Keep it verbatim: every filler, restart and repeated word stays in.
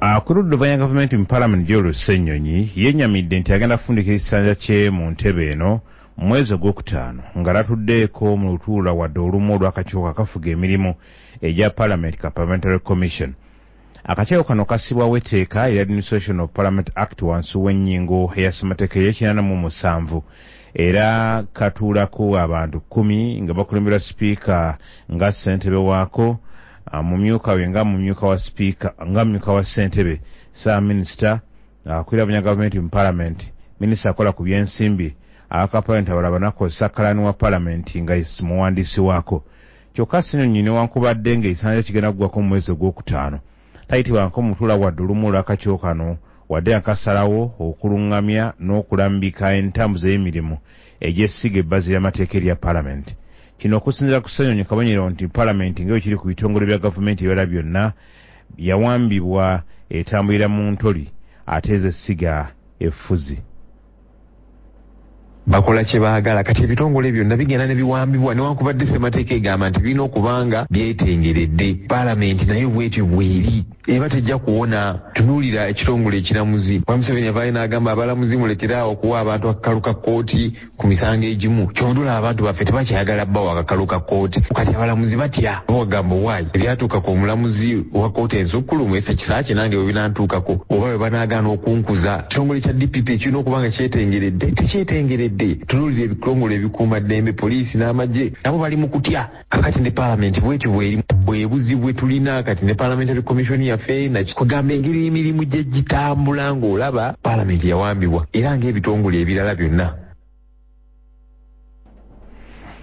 Akuludde gavumenti mu Parliament Joel Ssenyonyi yennyamidde nti agenda kufundika ekisanja kye mu ntebe eno mu mwezi ogwokutaano nga latuddeeko mu lutuula wadde olumu olw'akakiiko akafuga emirimu egya Parliament ka Parliamentary Commission. Akakiiko kano kassibwawo etteeka erya Administration of Parliament Act wansi w'ennyingo eya ssemateeka ey'ekinaana mu musanvu era katuulako abantu kkumi nga bakulemberwa sipiika nga ssentebe waako mumyuka we nga mumyuka wa speaker nga mumyuka wa ssentebe sa minister akwirabanya gavumenti mu parliament minister akola ku byensimbi aka parliament abalaba nakozesa kalani wa parliament nga muwandiisi waako kyokka Ssenyonyi newankubadde ng'ekisanja kigenda kuggwako mu mwezi ogwokutaano tayitibwako mutuula wadde olumu olw'akakiiko kano wadde akasalawo okuluŋŋamya n'okulambika entambuza y'emirimu egy'essiga ebbazi ly'amateeka erya parliament. Kino okusinziira ku Ssenyonyi kabonero nti Parliament nga kiri ku bitongole bya gavumenti ebirala byonna yawambibwa etambulira mu ntoli ate z'essiga effuzi. Bakola kye baagala kati ebitongole byonna bigenda ne biwambibwa newankubadde ssemateeka egamba nti birina okubanga byetengeredde. Parliament nayo bwetyo bweri eba tejja kuwona. Tunuulira ekitongole ekiramuzi Museveni yavaayo n'agamba abalamuzi mulekeraawo okuwa abantu akakalu ka kkooti ku misango egimu. Kyondula abantu baffe tebakyayagala bbawa akakalu ka kkooti kati abalamuzi batya bagamba waayi ebyatuuka ku mulamuzi wa kkooti ensukkulumu esa kisaakye nange bwe binantuukako oba bwe banaagaana okunkuza. Ekitongole kya D P P kirina okubanga kyetengeredde tekyetengeredde. Tunuulira ebitongole ebikuuma ddembe poliisi n'amagye nabo bali mu kutya. Kakati ne Parliament bwetyo bweri bwebuzi bwe tulina kati ne Parliamentary Commission yaffe nakigamba engeri emirimu gye gitambula ng'olaba Parliament yawambibwa era ng'ebitongole ebirala byonna